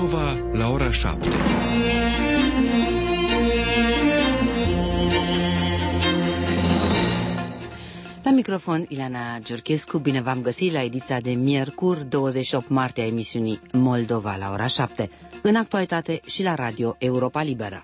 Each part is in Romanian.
Moldova la ora 7. La microfon, Ileana Giurchescu, bine v-am găsit la ediția de miercuri, 28 martie a emisiunii Moldova la ora 7, în actualitate și la Radio Europa Liberă.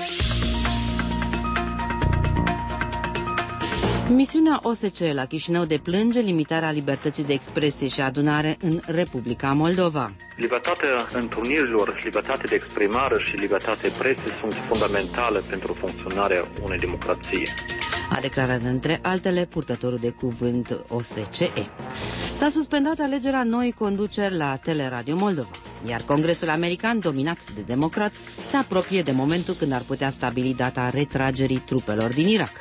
Misiunea OSCE la Chișinău deplânge limitarea libertății de expresie și adunare în Republica Moldova. Libertatea întrunirilor, libertatea de exprimare și libertatea presei sunt fundamentale pentru funcționarea unei democrații, A declarat între altele purtătorul de cuvânt OSCE. S-a suspendat alegerea noii conduceri la Teleradio Moldova, iar Congresul American, dominat de democrați, se apropie de momentul când ar putea stabili data retragerii trupelor din Irak.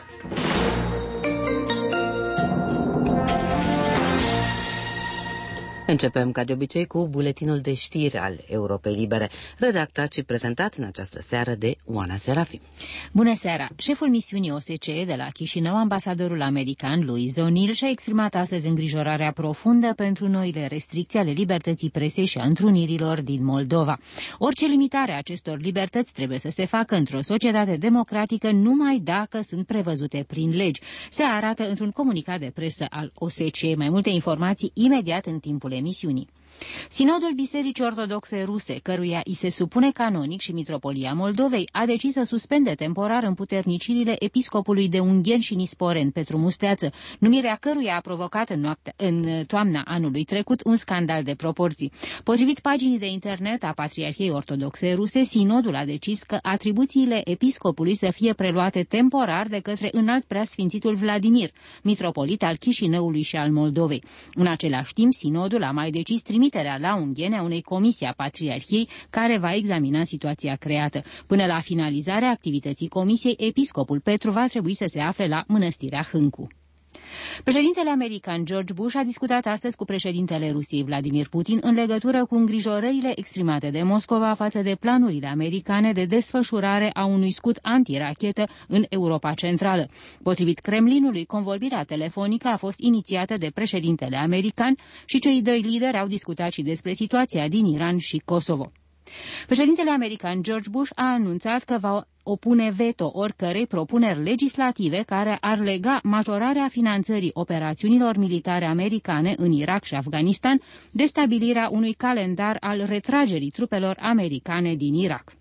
Începem, ca de obicei, cu buletinul de știri al Europei Libere, redactat și prezentat în această seară de Oana Serafim. Bună seara! Șeful misiunii OSCE de la Chișinău, ambasadorul american Louis O'Neill, și-a exprimat astăzi îngrijorarea profundă pentru noile restricții ale libertății presei și a întrunirilor din Moldova. Orice limitare a acestor libertăți trebuie să se facă într-o societate democratică numai dacă sunt prevăzute prin legi. Se arată într-un comunicat de presă al OSCE. Mai multe informații imediat în timpul emisiunii. Sinodul Bisericii Ortodoxe Ruse, căruia îi se supune canonic și Mitropolia Moldovei, a decis să suspende temporar împuternicirile episcopului de Ungheni și Nisporeni, Petru Musteață, numirea căruia a provocat în toamna anului trecut un scandal de proporții. Potrivit paginii de internet a Patriarhiei Ortodoxe Ruse, sinodul a decis că atribuțiile episcopului să fie preluate temporar de către înalt preasfințitul Vladimir, mitropolit al Chișinăului și al Moldovei. În același timp, sinodul a mai decis trimiterea la Ungheni a unei comisii a Patriarhiei care va examina situația creată. Până la finalizarea activității comisiei, episcopul Petru va trebui să se afle la mănăstirea Hâncu. Președintele american George Bush a discutat astăzi cu președintele Rusiei Vladimir Putin în legătură cu îngrijorările exprimate de Moscova față de planurile americane de desfășurare a unui scut antirachetă în Europa Centrală. Potrivit Kremlinului, convorbirea telefonică a fost inițiată de președintele american și cei doi lideri au discutat și despre situația din Iran și Kosovo. Președintele american George Bush a anunțat că va opune veto oricărei propuneri legislative care ar lega majorarea finanțării operațiunilor militare americane în Irak și Afganistan de stabilirea unui calendar al retragerii trupelor americane din Irak.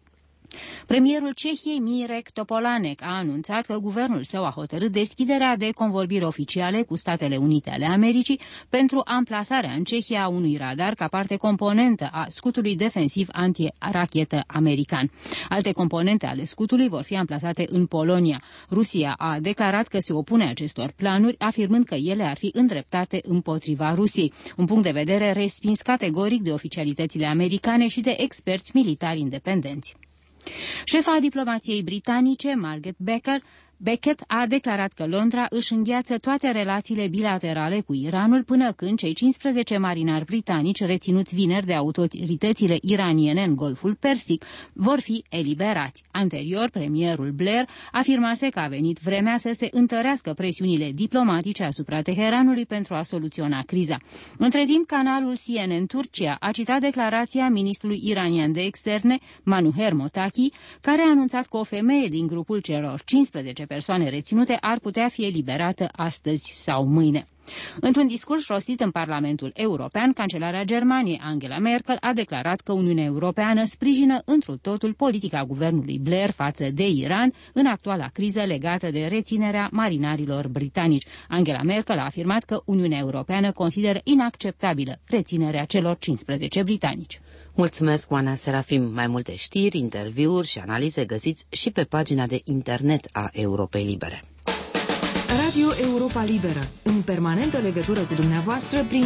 Premierul Cehiei Mirek Topolánek a anunțat că guvernul său a hotărât deschiderea de convorbiri oficiale cu Statele Unite ale Americii pentru amplasarea în Cehia a unui radar ca parte componentă a scutului defensiv antirachetă american. Alte componente ale scutului vor fi amplasate în Polonia. Rusia a declarat că se opune acestor planuri, afirmând că ele ar fi îndreptate împotriva Rusiei, un punct de vedere respins categoric de oficialitățile americane și de experți militari independenți. Șefa diplomației britanice, Margaret Beckett, a declarat că Londra își îngheață toate relațiile bilaterale cu Iranul până când cei 15 marinari britanici reținuți vineri de autoritățile iraniene în Golful Persic vor fi eliberați. Anterior, premierul Blair afirmase că a venit vremea să se întărească presiunile diplomatice asupra Teheranului pentru a soluționa criza. Între timp, canalul CNN Turcia a citat declarația ministrului iranian de externe, Manuher Motaki, care a anunțat că o femeie din grupul celor 15 persoane reținute ar putea fi eliberată astăzi sau mâine. Într-un discurs rostit în Parlamentul European, cancelarea Germaniei Angela Merkel a declarat că Uniunea Europeană sprijină întru totul politica guvernului Blair față de Iran în actuala criză legată de reținerea marinarilor britanici. Angela Merkel a afirmat că Uniunea Europeană consideră inacceptabilă reținerea celor 15 britanici. Mulțumesc, Oana Serafim. Mai multe știri, interviuri și analize găsiți și pe pagina de internet a Europei Libere. Radio Europa Liberă, în permanentă legătură cu dumneavoastră prin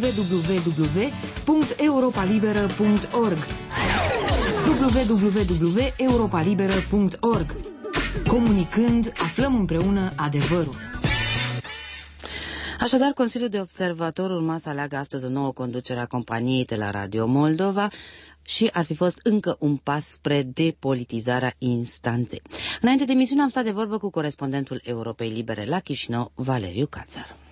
www.europalibera.org www.europalibera.org. Comunicând, aflăm împreună adevărul. Așadar, Consiliul de Observator urma să aleagă astăzi o nouă conducere a companiei de la Radio Moldova și ar fi fost încă un pas spre depolitizarea instanței. Înainte de emisiune am stat de vorbă cu corespondentul Europei Libere la Chișinău, Valeriu Cațar.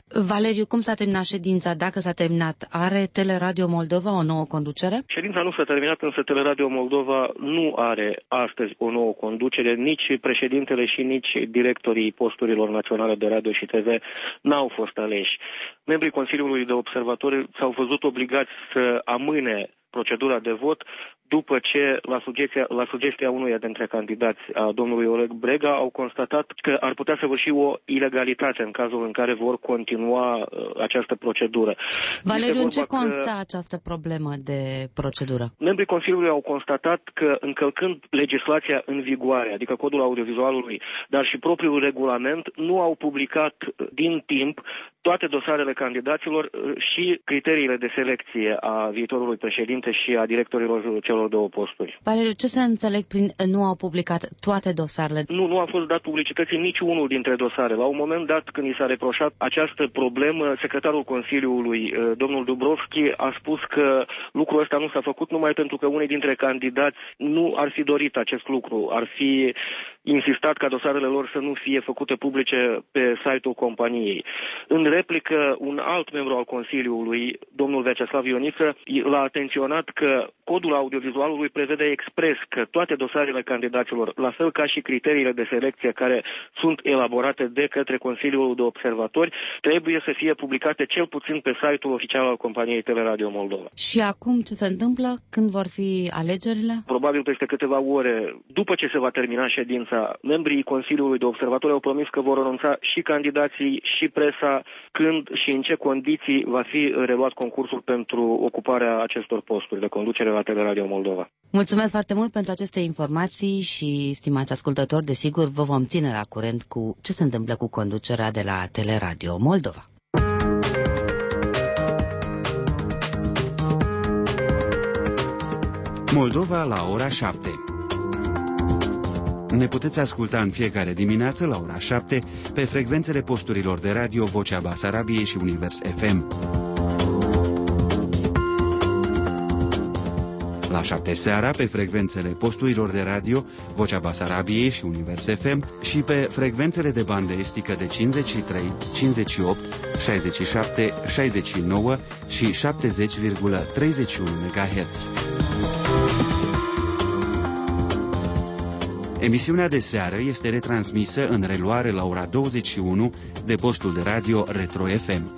Valeriu, cum s-a terminat ședința? Dacă s-a terminat, are Teleradio Moldova o nouă conducere? Ședința nu s-a terminat, însă Teleradio Moldova nu are astăzi o nouă conducere, nici președintele și nici directorii posturilor naționale de radio și TV n-au fost aleși. Membrii Consiliului de Observatori s-au văzut obligați să amâne procedura de vot după ce, la sugestia unuia dintre candidați a domnului Oleg Brega, au constatat că ar putea săvârși o ilegalitate în cazul în care vor continua această procedură. Valeriu, în ce constă această problemă de procedură? Membrii Consiliului au constatat că, încălcând legislația în vigoare, adică codul audiovizualului, dar și propriul regulament, nu au publicat din timp toate dosarele candidaților și criteriile de selecție a viitorului președinte și a directorilor celor două posturi. Valeriu, ce se înțeleg prin nu au publicat toate dosarele? Nu a fost dat publicității niciunul dintre dosare. La un moment dat, când i s-a reproșat această problemă, secretarul Consiliului, domnul Dubrovski, a spus că lucrul ăsta nu s-a făcut numai pentru că unii dintre candidați nu ar fi dorit acest lucru, ar fi insistat ca dosarele lor să nu fie făcute publice pe site-ul companiei. În replică, un alt membru al Consiliului, domnul Vyacheslav Ioniță, l-a atenționat că codul audiovizualului prevede expres că toate dosarele candidaților, la fel ca și criteriile de selecție care sunt elaborate de către Consiliul de Observatori, trebuie să fie publicate cel puțin pe site-ul oficial al companiei Teleradio Moldova. Și acum ce se întâmplă? Când vor fi alegerile? Probabil peste câteva ore, după ce se va termina ședința, membrii Consiliului de Observatori au promis că vor renunța și candidații și presa, când și în ce condiții va fi reluat concursul pentru ocuparea acestor posturi de conducere la Teleradio Moldova. Mulțumesc foarte mult pentru aceste informații și, stimați ascultători, desigur vă vom ține la curent cu ce se întâmplă cu conducerea de la Teleradio Moldova. Moldova la ora 7. Ne puteți asculta în fiecare dimineață la ora 7 pe frecvențele posturilor de radio Vocea Basarabiei și Univers FM. La 7 seara pe frecvențele posturilor de radio Vocea Basarabiei și Univers FM și pe frecvențele de bandă estică de 53, 58, 67, 69 și 70,31 MHz. Emisiunea de seară este retransmisă în reluare la ora 21 de postul de radio Retro FM.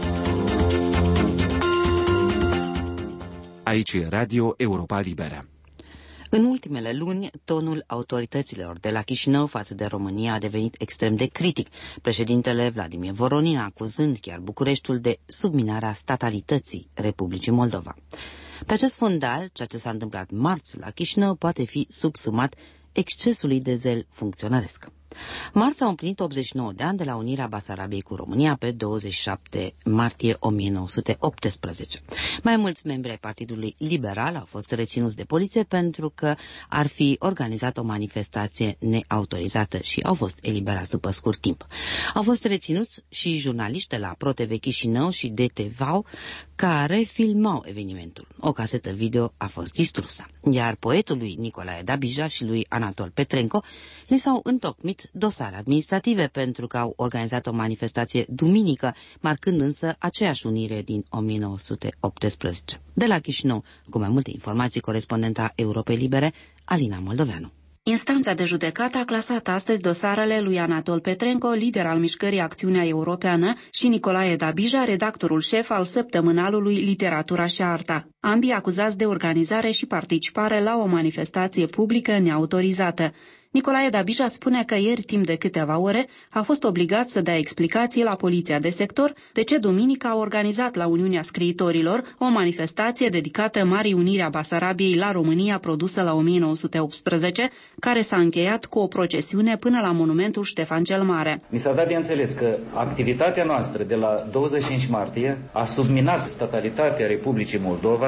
Aici e Radio Europa Liberă. În ultimele luni, tonul autorităților de la Chișinău față de România a devenit extrem de critic, președintele Vladimir Voronin acuzând chiar Bucureștiul de subminarea statalității Republicii Moldova. Pe acest fundal, ceea ce s-a întâmplat marți la Chișinău poate fi subsumat excesului de zel funcționăresc. Marți s-au împlinit 89 de ani de la unirea Basarabiei cu România pe 27 martie 1918. Mai mulți membri ai Partidului Liberal au fost reținuți de poliție pentru că ar fi organizat o manifestație neautorizată și au fost eliberați după scurt timp. Au fost reținuți și jurnaliști de la ProTV Chișinău și DTV care filmau evenimentul. O casetă video a fost distrusă, iar poetului Nicolae Dabija și lui Anatol Petrenco li s-au întocmit dosare administrative pentru că au organizat o manifestație duminică, marcând însă aceeași unire din 1918. De la Chișinău, cu mai multe informații, corespondenta Europei Libere, Alina Moldoveanu. Instanța de judecată a clasat astăzi dosarele lui Anatol Petrenco, lider al mișcării Acțiunea Europeană, și Nicolae Dabija, redactorul șef al săptămânalului Literatura și Arta. Ambii acuzați de organizare și participare la o manifestație publică neautorizată. Nicolae Dabija spune că ieri, timp de câteva ore, a fost obligat să dea explicații la poliția de sector de ce duminică a organizat la Uniunea Scriitorilor o manifestație dedicată Marii Uniri a Basarabiei la România produsă la 1918, care s-a încheiat cu o procesiune până la monumentul Ștefan cel Mare. Mi s-a dat de înțeles că activitatea noastră de la 25 martie a subminat statalitatea Republicii Moldova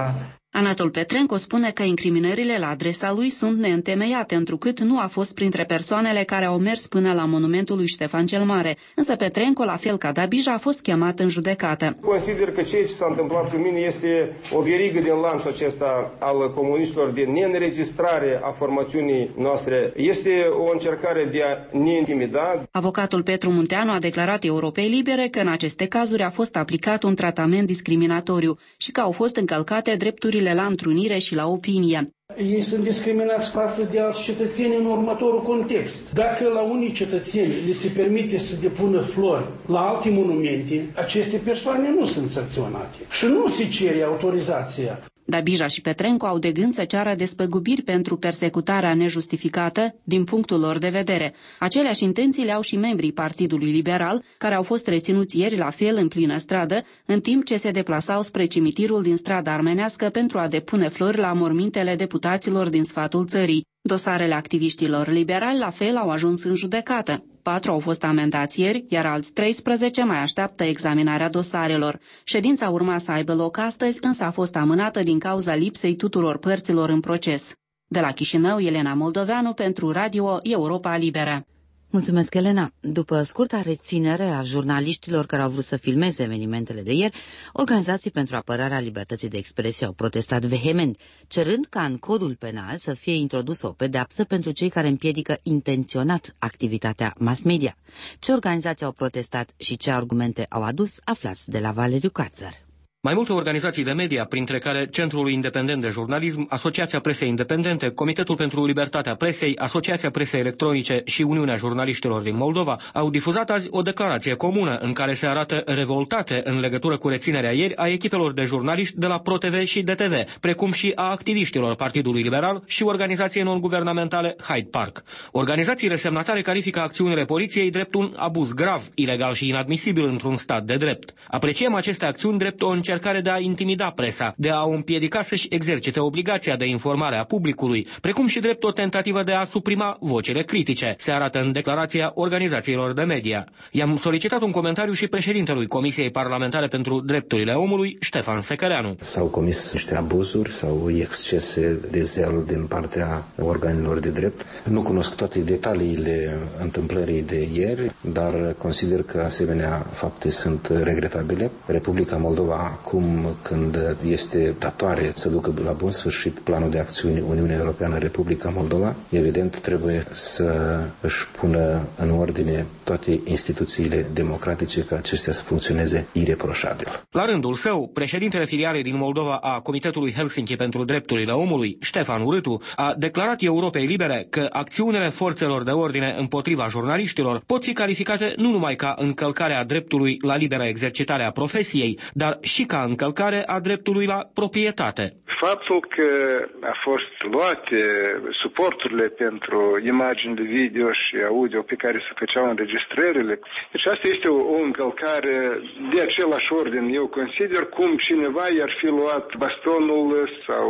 Anatol Petrenco spune că incriminările la adresa lui sunt neîntemeiate, întrucât nu a fost printre persoanele care au mers până la monumentul lui Ștefan cel Mare, însă Petrenco, la fel ca Dabija, a fost chemat în judecată. Consider că ceea ce s-a întâmplat cu mine este o verigă din lanțul acesta al comuniștilor de neînregistrare a formațiunii noastre. Este o încercare de a ne intimida. Avocatul Petru Munteanu a declarat Europei Libere că în aceste cazuri a fost aplicat un tratament discriminatoriu și că au fost încălcate drepturile la întrunire și la opinie. Ei sunt discriminați față de alți cetățeni în următorul context. Dacă la unii cetățeni li se permite să depună flori la alte monumente, aceste persoane nu sunt sancționate și nu se cere autorizația. Dabija și Petrenco au de gând să ceară despăgubiri pentru persecutarea nejustificată din punctul lor de vedere. Aceleași intenții le au și membrii Partidului Liberal, care au fost reținuți ieri la fel în plină stradă, în timp ce se deplasau spre cimitirul din Strada Armenească pentru a depune flori la mormintele deputaților din sfatul țării. Dosarele activiștilor liberali la fel au ajuns în judecată. 4 au fost amendați ieri, iar alți 13 mai așteaptă examinarea dosarelor. Ședința urma să aibă loc astăzi, însă a fost amânată din cauza lipsei tuturor părților în proces. De la Chișinău, Elena Moldoveanu pentru Radio Europa Liberă. Mulțumesc, Elena. După scurta reținere a jurnaliștilor care au vrut să filmeze evenimentele de ieri, organizații pentru apărarea libertății de expresie au protestat vehement, cerând ca în codul penal să fie introdusă o pedeapsă pentru cei care împiedică intenționat activitatea mass media. Ce organizații au protestat și ce argumente au adus, aflați de la Valeriu Cațăr. Mai multe organizații de media, printre care Centrul Independent de Jurnalism, Asociația Presei Independente, Comitetul pentru Libertatea Presei, Asociația Presei Electronice și Uniunea Jurnaliștilor din Moldova, au difuzat azi o declarație comună în care se arată revoltate în legătură cu reținerea ieri a echipelor de jurnaliști de la ProTV și DTV, precum și a activiștilor Partidului Liberal și organizației non-guvernamentale Hyde Park. Organizațiile semnatare califică acțiunile poliției drept un abuz grav, ilegal și inadmisibil într-un stat de drept. Apreciem aceste acțiuni drept o încercare de a intimida presa, de a o împiedica să-și exercite obligația de informare a publicului, precum și drept o tentativă de a suprima vocile critice, se arată în declarația organizațiilor de media. I-am solicitat un comentariu și președintelui Comisiei Parlamentare pentru Drepturile Omului, Ștefan Secăreanu. S-au comis niște abuzuri sau excese de zel din partea organelor de drept. Nu cunosc toate detaliile întâmplării de ieri, dar consider că asemenea fapte sunt regretabile. Republica Moldova, acum când este datoare să ducă la bun sfârșit planul de acțiuni Uniunea Europeană Republica Moldova, evident trebuie să își pună în ordine toate instituțiile democratice ca acestea să funcționeze ireproșabil. La rândul său, președintele filialei din Moldova a Comitetului Helsinki pentru Drepturile Omului, Ștefan Urâtu, a declarat Europei Libere că acțiunile forțelor de ordine împotriva jurnaliștilor pot fi calificate nu numai ca încălcarea dreptului la liberă exercitare a profesiei, dar și ca încălcare a dreptului la proprietate. Faptul că a fost luate suporturile pentru imagini de video și audio pe care se făceau înregistrările, deci asta este o încălcare de același ordin, eu consider, cum cineva i-ar fi luat bastonul sau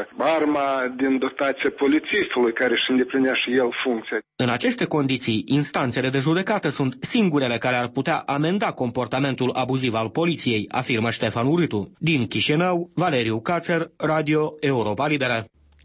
arma din dotația polițistului care își îndeplinea și el funcția. În aceste condiții, instanțele de judecată sunt singurele care ar putea amenda comportamentul abuziv al poliției, afirmă Ștefan Urâtu. Din Chișinău, Valeriu Cațăr, Radio Europa Liberă.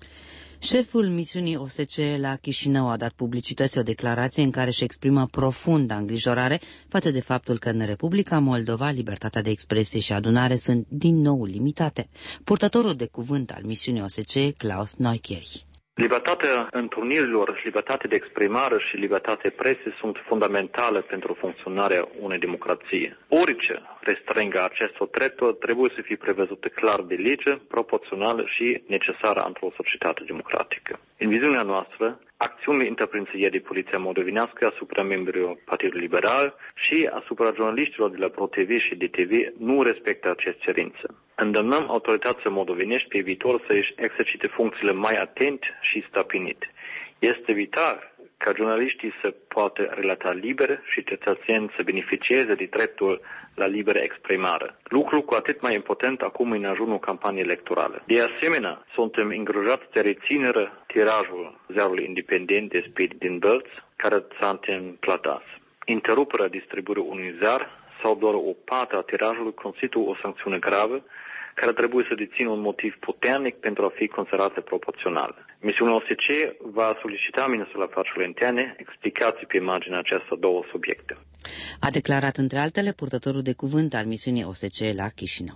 Șeful misiunii OSCE la Chișinău a dat publicității o declarație în care își exprimă profundă îngrijorare față de faptul că în Republica Moldova libertatea de expresie și adunare sunt din nou limitate. Purtătorul de cuvânt al misiunii OSCE, Klaus Neucheri. Libertatea întrunirilor, libertatea de exprimare și libertatea presei sunt fundamentale pentru funcționarea unei democrații. Orice restrângă acestor drepturi trebuie să fie prevăzute clar de lege, proporțională și necesară într-o societate democratică. În viziunea noastră, acțiunile întreprinse ieri de poliția moldovenească asupra membrilor Partidului Liberal și asupra jurnaliștilor de la ProTV și DTV nu respectă aceste cerințe. Îndemnăm autoritățile moldovenești pe viitor să își exercite funcțiile mai atent și stăpânit. Este vital ca jurnaliștii să poată relata liber și cetățenii să beneficieze de dreptul la liberă exprimare. Lucru cu atât mai important acum în ajunul campaniei electorale. De asemenea, suntem îngrijorați de reținerea tirajul ziarului independent de Spirit din Bălț, care s-a întâmplat. Interuperea distribuirii unui ziar sau doar o parte a tirajului constituie o sancțiune gravă care trebuie să dețină un motiv puternic pentru a fi considerate proporționale. Misiunea OSCE va solicita Ministerul Afacerilor Interne explicații pe marginea acestor două subiecte. A declarat între altele purtătorul de cuvânt al misiunii OSCE la Chișinău.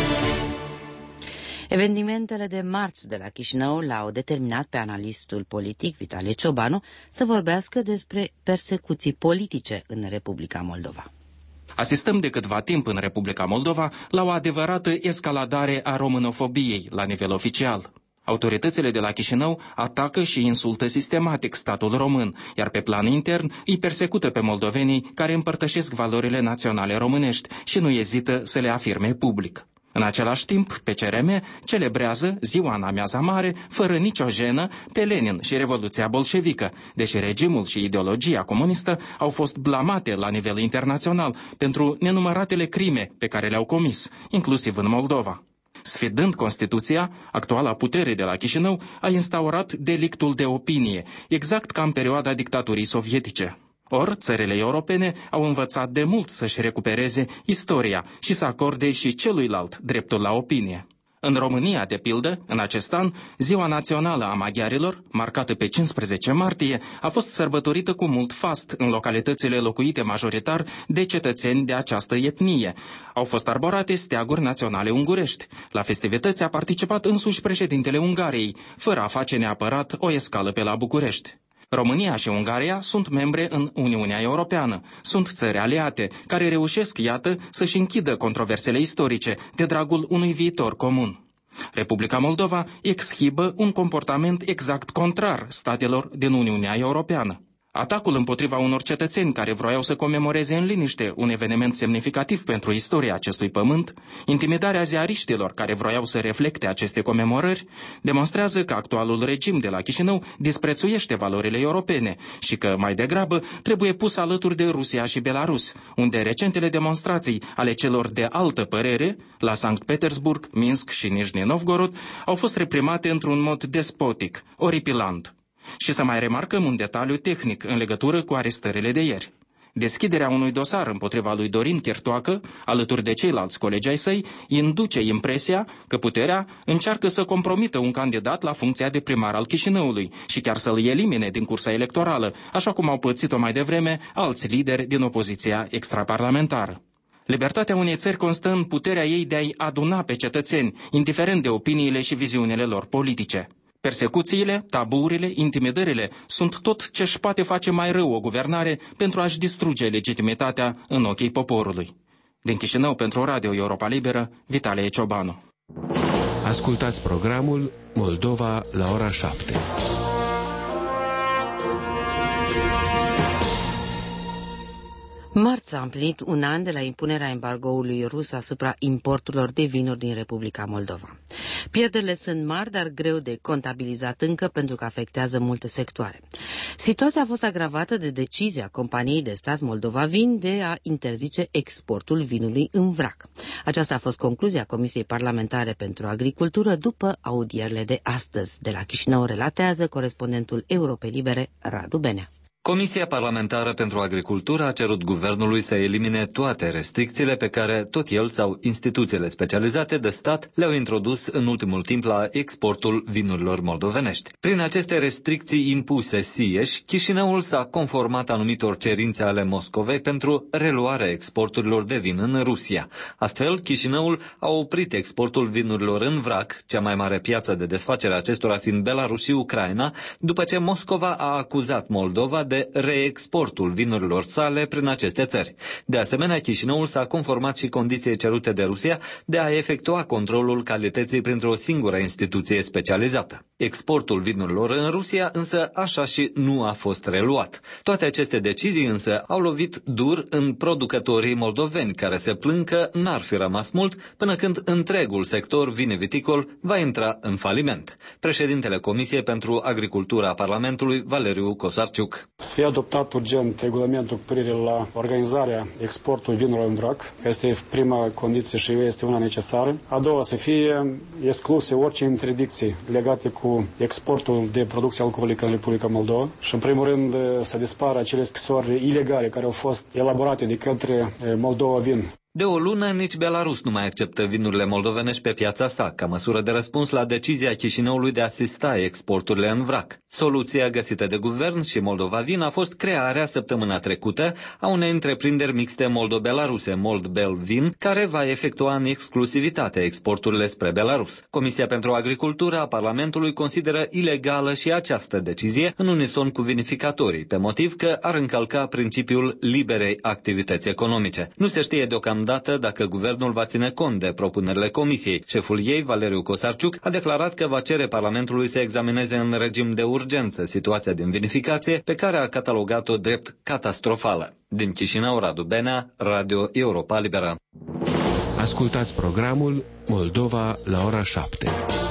Evenimentele de marți de la Chișinău l-au determinat pe analistul politic Vitalie Ciobanu să vorbească despre persecuții politice în Republica Moldova. Asistăm de câtva timp în Republica Moldova la o adevărată escaladare a românofobiei la nivel oficial. Autoritățile de la Chișinău atacă și insultă sistematic statul român, iar pe plan intern îi persecută pe moldovenii care împărtășesc valorile naționale românești și nu ezită să le afirme public. În același timp, PCRM celebrează ziua în amiaza mare, fără nicio jenă, pe Lenin și Revoluția bolșevică, deși regimul și ideologia comunistă au fost blamate la nivel internațional pentru nenumăratele crime pe care le-au comis, inclusiv în Moldova. Sfidând Constituția, actuala putere de la Chișinău a instaurat delictul de opinie, exact ca în perioada dictaturii sovietice. Or, țările europene au învățat de mult să-și recupereze istoria și să acorde și celuilalt dreptul la opinie. În România, de pildă, în acest an, Ziua Națională a Maghiarilor, marcată pe 15 martie, a fost sărbătorită cu mult fast în localitățile locuite majoritar de cetățeni de această etnie. Au fost arborate steaguri naționale ungurești. La festivități a participat însuși președintele Ungariei, fără a face neapărat o escală pe la București. România și Ungaria sunt membre în Uniunea Europeană. Sunt țări aliate, care reușesc, iată, să-și închidă controversele istorice de dragul unui viitor comun. Republica Moldova exhibă un comportament exact contrar statelor din Uniunea Europeană. Atacul împotriva unor cetățeni care vroiau să comemoreze în liniște un eveniment semnificativ pentru istoria acestui pământ, intimidarea ziariștilor care vroiau să reflecte aceste comemorări, demonstrează că actualul regim de la Chișinău disprețuiește valorile europene și că, mai degrabă, trebuie pus alături de Rusia și Belarus, unde recentele demonstrații ale celor de altă părere, la Sankt Petersburg, Minsk și Nijni Novgorod, au fost reprimate într-un mod despotic, oripilant. Și să mai remarcăm un detaliu tehnic în legătură cu arestările de ieri. Deschiderea unui dosar împotriva lui Dorin Chirtoacă, alături de ceilalți colegi ai săi, induce impresia că puterea încearcă să compromită un candidat la funcția de primar al Chișinăului și chiar să-l elimine din cursa electorală, așa cum au pățit-o mai devreme alți lideri din opoziția extraparlamentară. Libertatea unei țări constă în puterea ei de a-i aduna pe cetățeni, indiferent de opiniile și viziunile lor politice. Persecuțiile, taburile, intimidările sunt tot ce își poate face mai rău o guvernare pentru a-și distruge legitimitatea în ochii poporului. Din Chișinău pentru Radio Europa Liberă, Vitalie Ciobanu. Ascultați programul Moldova la ora 7. Marți a împlinit un an de la impunerea embargoului rus asupra importurilor de vinuri din Republica Moldova. Pierderile sunt mari, dar greu de contabilizat încă pentru că afectează multe sectoare. Situația a fost agravată de decizia companiei de stat Moldova Vin de a interzice exportul vinului în vrac. Aceasta a fost concluzia Comisiei Parlamentare pentru Agricultură după audierile de astăzi. De la Chișinău relatează corespondentul Europei Libere, Radu Benea. Comisia Parlamentară pentru Agricultură a cerut guvernului să elimine toate restricțiile pe care tot el sau instituțiile specializate de stat le-au introdus în ultimul timp la exportul vinurilor moldovenești. Prin aceste restricții impuse sieși, Chișinăul s-a conformat anumitor cerințe ale Moscovei pentru reluarea exporturilor de vin în Rusia. Astfel, Chișinăul a oprit exportul vinurilor în vrac, cea mai mare piață de desfacere a acestora fiind Belarus și Ucraina, după ce Moscova a acuzat Moldova de reexportul vinurilor sale prin aceste țări. De asemenea, Chișinăul s-a conformat și condiției cerute de Rusia de a efectua controlul calității printr-o singură instituție specializată. Exportul vinurilor în Rusia însă așa și nu a fost reluat. Toate aceste decizii însă au lovit dur în producătorii moldoveni, care se plâng că n-ar fi rămas mult până când întregul sector viniviticol va intra în faliment. Președintele Comisiei pentru Agricultura a Parlamentului, Valeriu Cosarciuc. Să fie adoptat urgent regulamentul cu privire la organizarea exportului vinurilor în vrac, care este prima condiție și este una necesară. A doua, să fie excluse orice interdicții legate cu exportul de producție alcoolică în Republica Moldova și, în primul rând, să dispară acele scrisori ilegale care au fost elaborate de către Moldova Vin. De o lună, nici Belarus nu mai acceptă vinurile moldovenești pe piața sa, ca măsură de răspuns la decizia Chișinăului de a asista exporturile în vrac. Soluția găsită de guvern și Moldova Vin a fost crearea săptămâna trecută a unei întreprinderi mixte moldo-belaruse, Moldbel Vin, care va efectua în exclusivitate exporturile spre Belarus. Comisia pentru Agricultură a Parlamentului consideră ilegală și această decizie, în unison cu vinificatorii, pe motiv că ar încălca principiul liberei activități economice. Nu se știe deocamdată dacă guvernul va ține cont de propunerile comisiei. Șeful ei, Valeriu Cosarciuc, a declarat că va cere Parlamentului să examineze în regim de urgență situația din vinificație, pe care a catalogat-o drept catastrofală. Din Chișinău, Radu Benea, Radio Europa Liberă. Ascultați programul Moldova la ora 7.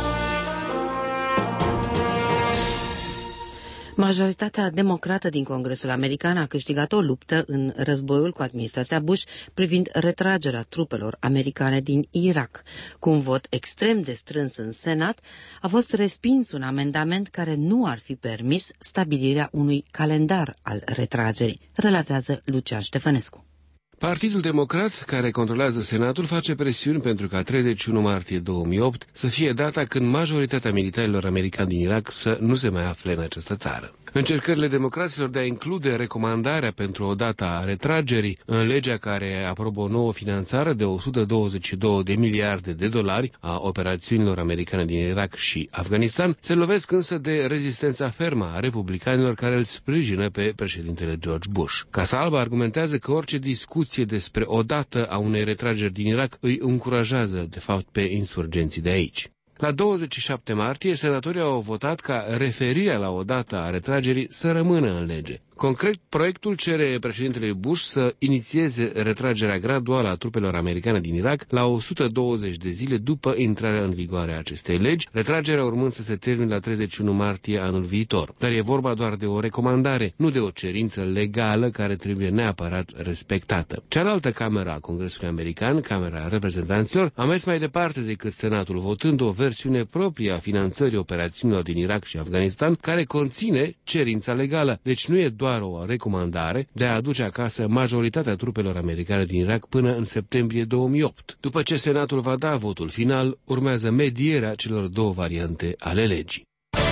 Majoritatea democrată din Congresul American a câștigat o luptă în războiul cu administrația Bush privind retragerea trupelor americane din Irak. Cu un vot extrem de strâns în Senat, a fost respins un amendament care nu ar fi permis stabilirea unui calendar al retragerii, relatează Lucian Ștefănescu. Partidul Democrat, care controlează Senatul, face presiuni pentru ca 31 martie 2008 să fie data când majoritatea militarilor americani din Irak să nu se mai afle în această țară. Încercările democraților de a include recomandarea pentru o dată a retragerii în legea care aprobă o nouă finanțare de 122 de miliarde de dolari a operațiunilor americane din Irak și Afganistan se lovesc însă de rezistența fermă a republicanilor care îl sprijină pe președintele George Bush. Casa Albă argumentează că orice discuție despre o dată a unei retrageri din Irak îi încurajează, de fapt, pe insurgenții de aici. La 27 martie, senatorii au votat ca referirea la o dată a retragerii să rămână în lege. Concret, proiectul cere președintele Bush să inițieze retragerea graduală a trupelor americane din Irak la 120 de zile după intrarea în vigoare a acestei legi, retragerea urmând să se termine la 31 martie anul viitor. Dar e vorba doar de o recomandare, nu de o cerință legală care trebuie neapărat respectată. Cealaltă cameră a Congresului American, Camera Reprezentanților, a mers mai departe decât Senatul, votând o versiune proprie a finanțării operațiunilor din Irak și Afganistan, care conține cerința legală, deci nu e doar o recomandare de a aduce acasă majoritatea trupelor americane din Irak până în septembrie 2008. După ce Senatul va da votul final, urmează medierea celor două variante ale legii.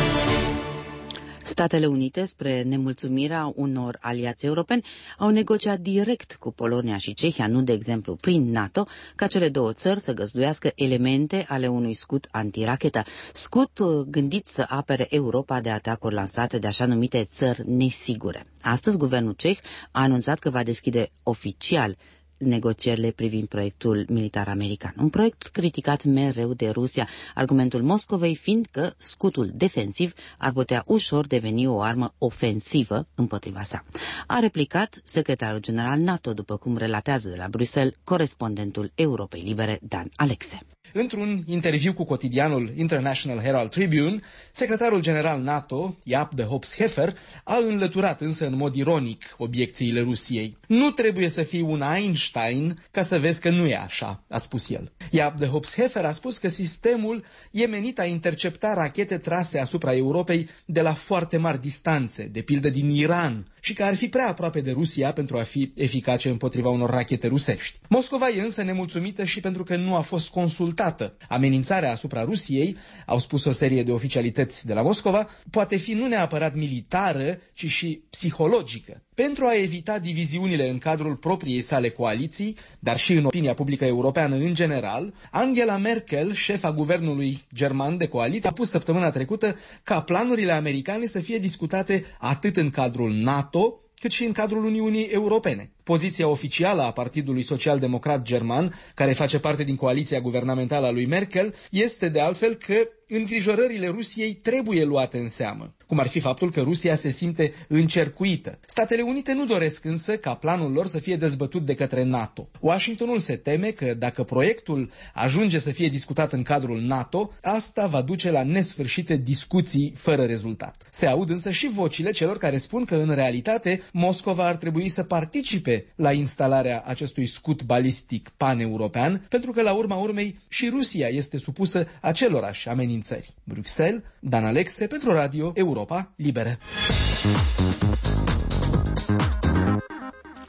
Statele Unite, spre nemulțumirea unor aliați europeni, au negociat direct cu Polonia și Cehia, nu de exemplu prin NATO, ca cele două țări să găzduiască elemente ale unui scut antirachetă. Scut gândit să apere Europa de atacuri lansate de așa numite țări nesigure. Astăzi, guvernul ceh a anunțat că va deschide oficial negocierile privind proiectul militar american. Un proiect criticat mereu de Rusia, argumentul Moscovei fiind că scutul defensiv ar putea ușor deveni o armă ofensivă împotriva sa. A replicat secretarul general NATO, după cum relatează de la Bruxelles corespondentul Europei Libere Dan Alexe. Într-un interviu cu cotidianul International Herald Tribune, secretarul general NATO, Jaap de Hoop-Scheffer, a înlăturat însă în mod ironic obiecțiile Rusiei. Nu trebuie să fii un Einstein ca să vezi că nu e așa, a spus el. Jaap de Hoop-Scheffer a spus că sistemul e menit a intercepta rachete trase asupra Europei de la foarte mari distanțe, de pildă din Iran, și că ar fi prea aproape de Rusia pentru a fi eficace împotriva unor rachete rusești. Moscova e însă nemulțumită și pentru că nu a fost consultată. Amenințarea asupra Rusiei, au spus o serie de oficialități de la Moscova, poate fi nu neapărat militară, ci și psihologică. Pentru a evita diviziunile în cadrul propriei sale coaliții, dar și în opinia publică europeană în general, Angela Merkel, șefa guvernului german de coaliție, a pus săptămâna trecută ca planurile americane să fie discutate atât în cadrul NATO, cât și în cadrul Uniunii Europene. Poziția oficială a Partidului Social-Democrat German, care face parte din coaliția guvernamentală a lui Merkel, este de altfel că îngrijorările Rusiei trebuie luate în seamă, cum ar fi faptul că Rusia se simte încercuită. Statele Unite nu doresc însă ca planul lor să fie dezbătut de către NATO. Washingtonul se teme că dacă proiectul ajunge să fie discutat în cadrul NATO, asta va duce la nesfârșite discuții fără rezultat. Se aud însă și vocile celor care spun că în realitate Moscova ar trebui să participe la instalarea acestui scut balistic pan-european, pentru că la urma urmei și Rusia este supusă acelorași amenințări. Bruxelles, Dan Alexe pentru Radio Europa Liberă.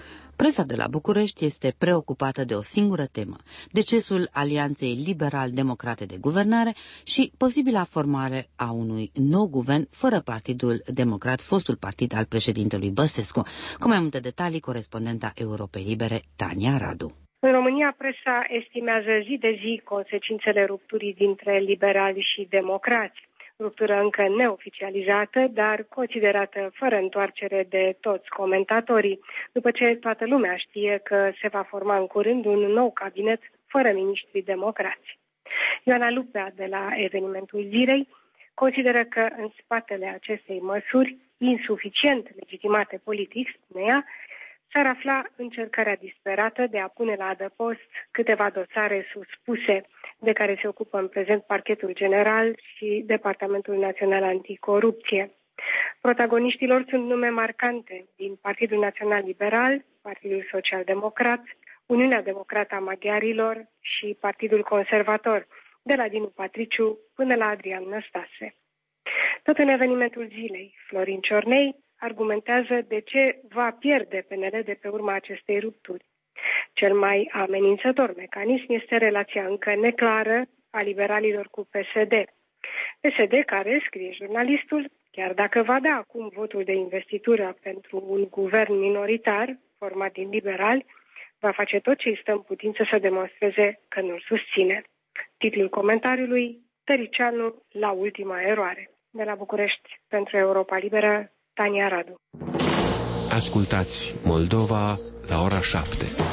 Presa de la București este preocupată de o singură temă, decesul Alianței Liberal-Democrate de Guvernare și posibila formare a unui nou guvern fără Partidul Democrat, fostul partid al președintelui Băsescu. Cu mai multe detalii, corespondenta Europei Libere, Tania Radu. În România, presa estimează zi de zi consecințele rupturii dintre liberali și democrați. Ruptură încă neoficializată, dar considerată fără întoarcere de toți comentatorii, după ce toată lumea știe că se va forma în curând un nou cabinet fără miniștri democrați. Ioana Lupea, de la Evenimentul Zilei, consideră că în spatele acestei măsuri, insuficient legitimate politic, spune ea, s-ar afla încercarea disperată de a pune la adăpost câteva dosare suspuse de care se ocupă în prezent Parchetul General și Departamentul Național Anticorupție. Protagoniștilor sunt nume marcante din Partidul Național Liberal, Partidul Social Democrat, Uniunea Democrată a Maghiarilor și Partidul Conservator, de la Dinu Patriciu până la Adrian Năstase. Tot în Evenimentul Zilei, Florin Ciornei argumentează de ce va pierde PNL de pe urma acestei rupturi. Cel mai amenințător mecanism este relația încă neclară a liberalilor cu PSD. PSD care, scrie jurnalistul, chiar dacă va da acum votul de investitură pentru un guvern minoritar format din liberali, va face tot ce îi stă în putință să demonstreze că nu-l susține. Titlul comentariului: Tăricianu la ultima eroare. De la București, pentru Europa Liberă, Tania Radu. Ascultați Moldova la ora 7.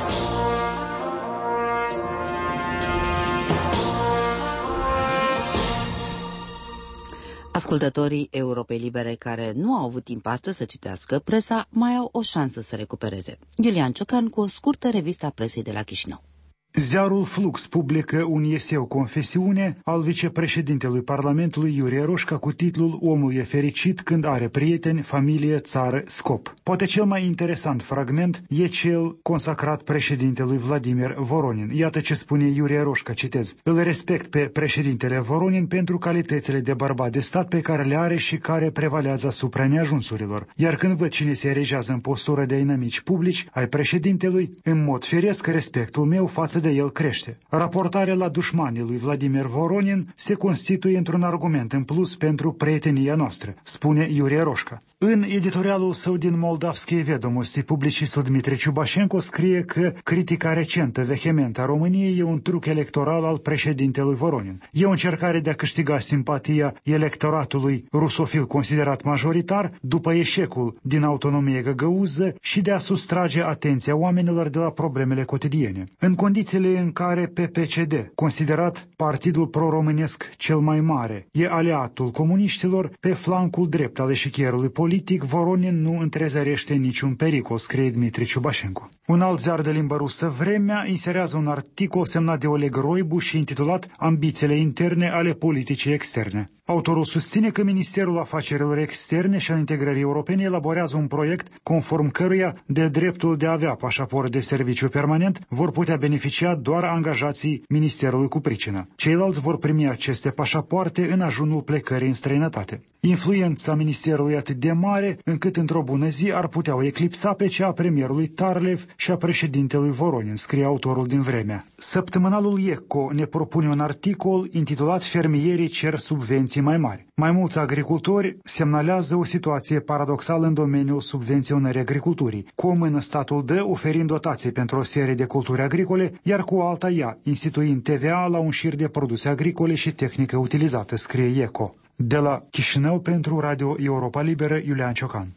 Ascultătorii Europei Libere care nu au avut timp astăzi să citească presa mai au o șansă să recupereze. Iulian Ciocan cu o scurtă revistă a presei de la Chișinău. Ziarul Flux publică un eseu confesiune al vicepreședintelui Parlamentului Iurie Roșca cu titlul Omul e fericit când are prieteni, familie, țară, scop. Poate cel mai interesant fragment e cel consacrat președintelui Vladimir Voronin. Iată ce spune Iurie Roșca, citez: Îl respect pe președintele Voronin pentru calitățile de bărbat de stat pe care le are și care prevalează asupra neajunsurilor. Iar când văd cine se erigează în postură de inamici publici ai președintelui, în mod firesc respectul meu față de el crește. Raportarea la dușmanii lui Vladimir Voronin se constituie într-un argument în plus pentru prietenia noastră, spune Iurie Roșca. În editorialul său din Moldavskii Vedomosti, publicistul Dmitri Ciubașenko scrie că critica recentă vehementă a României e un truc electoral al președintelui Voronin. E o încercare de a câștiga simpatia electoratului rusofil considerat majoritar după eșecul din autonomie găgăuză și de a sustrage atenția oamenilor de la problemele cotidiene. În condițiile în care PPCD, considerat partidul pro-românesc cel mai mare, e aliatul comuniștilor, pe flancul drept al eșichierului politic, Voronin nu întrezărește niciun pericol, scrie Dmitri Ciubașenko. Un alt ziar de limbă rusă, Vremea, inserează un articol semnat de Oleg Roibu și intitulat Ambițiile interne ale politicii externe. Autorul susține că Ministerul Afacerilor Externe și al Integrării Europene elaborează un proiect conform căruia de dreptul de a avea pașaport de serviciu permanent vor putea beneficia doar angajații Ministerului cu pricină. Ceilalți vor primi aceste pașapoarte în ajunul plecării în străinătate. Influența ministerului atât de mare încât într-o bună zi ar putea o eclipsa pe cea a premierului Tarlev și a președintelui Voronin, scrie autorul din Vremea. Săptămânalul Eco ne propune un articol intitulat Fermierii cer subvenții mai mari. Mai mulți agricultori semnalează o situație paradoxală în domeniul subvenționării agriculturii. Cu o mână statul dă, oferind dotații pentru o serie de culturi agricole, iar cu alta ia, instituind TVA la un șir de produse agricole și tehnică utilizată, scrie Eco. De la Chișinău, pentru Radio Europa Liberă, Iulian Ciocan.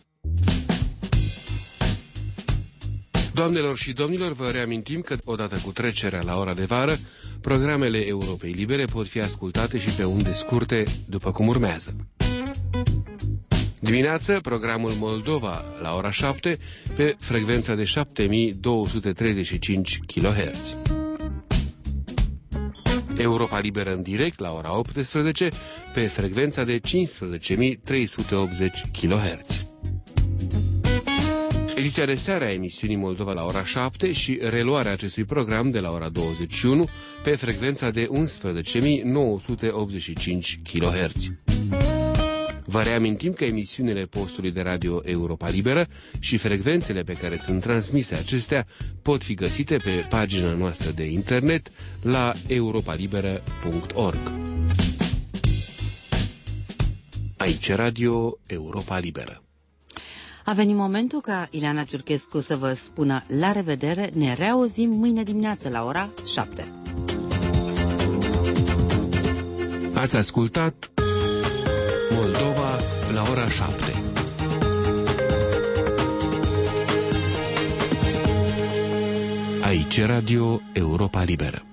Doamnelor și domnilor, vă reamintim că, odată cu trecerea la ora de vară, programele Europei Libere pot fi ascultate și pe unde scurte, după cum urmează. Dimineață, programul Moldova la ora 7 pe frecvența de 7235 kHz. Europa Liberă în direct la ora 18 pe frecvența de 15380 kHz. Ediția de seară a emisiunii Moldova la ora 7 și reluarea acestui program de la ora 21 pe frecvența de 11985 kHz. Vă reamintim că emisiunile postului de radio Europa Liberă și frecvențele pe care sunt transmise acestea pot fi găsite pe pagina noastră de internet la europalibera.org. Aici Radio Europa Liberă. A venit momentul ca Ileana Ciurchescu să vă spună la revedere. Ne reauzim mâine dimineață la ora 7. Ați ascultat Moldova la ora 7. Aici Radio Europa Liberă.